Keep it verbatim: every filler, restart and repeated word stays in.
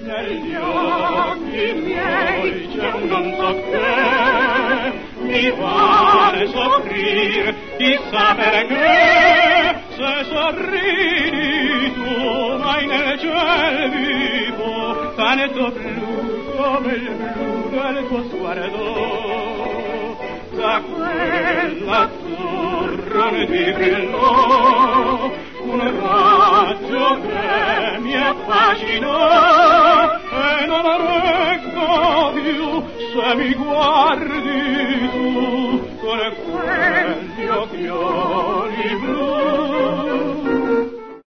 negli occhi miei c'è un non so che, mi pare soffrir, chissà perché, se sorridi tu, vai nel ciel vivo, tanto blu come il blu del tuo sguardo, da quell'azzurro mi brillò un raggio che mi affascinò e non reggo più se mi guardi tu con quegli occhioni